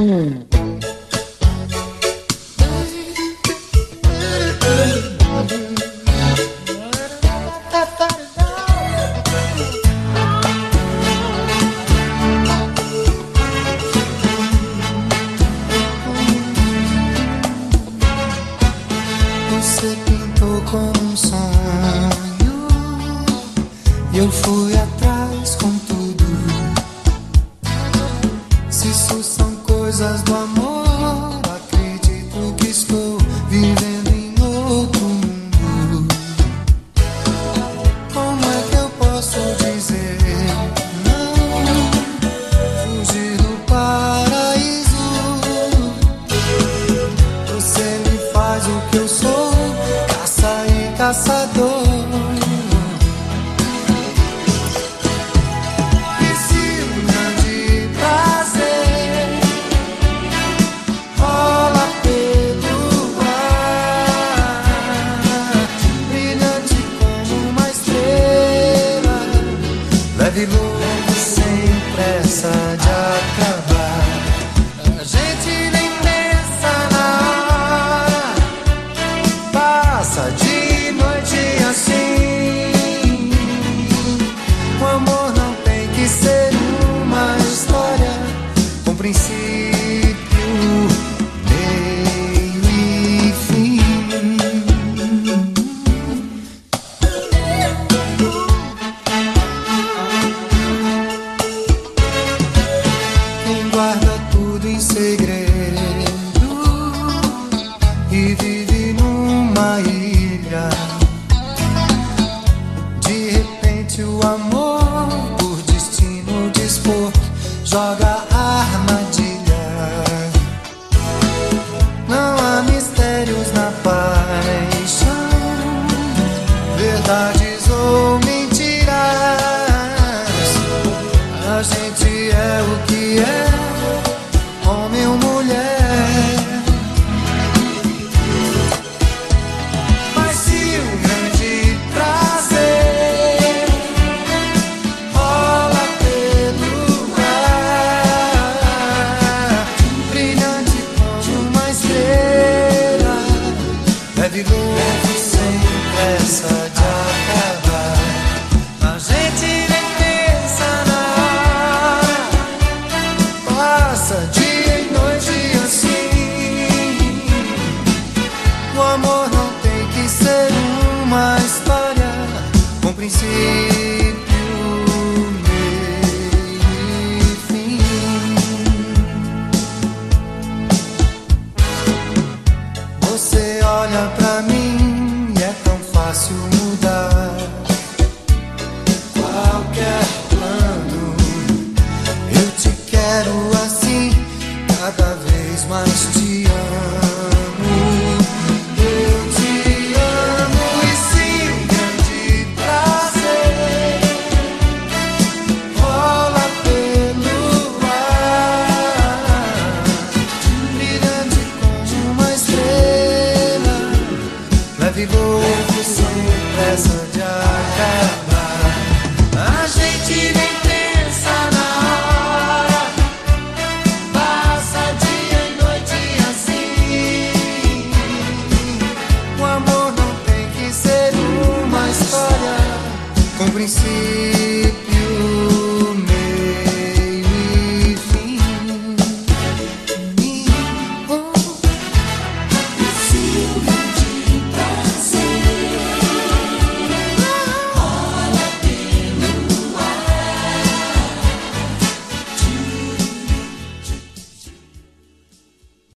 Você pintou como um sonho e eu fui atrás com tudo. Se isso são coisas do amor, acredito que estou vivendo em outro mundo. Como é que eu posso dizer não? Fugir do paraíso. Você me faz o que eu sou, caça e caçador. Esse grande prazer rola pelo ar, brilhante como uma estrela, leve louco sem pressa de acabar. A gente nem pensa na hora, passa de noite assim. O amor não tem que ser uma história com princípio, meio e fim. Quem guarda tudo em segredo e vive numa ilha, de repente o amor, por destino dispor, joga a armadilha. Não há mistérios na paixão, verdades ou mentiras. A gente é o que é, homem ou mulher. Mas se um grande prazer rola pelo ar, brilhante como uma estrela, leve louco sem pressa de acabar. A gente nem pensa na hora, passa dia e noite assim. O amor não tem que ser uma história com princípio, meio e fim. Você olha pra mim e é tão fácil mudar qualquer plano. Eu te quero assim, cada vez mais te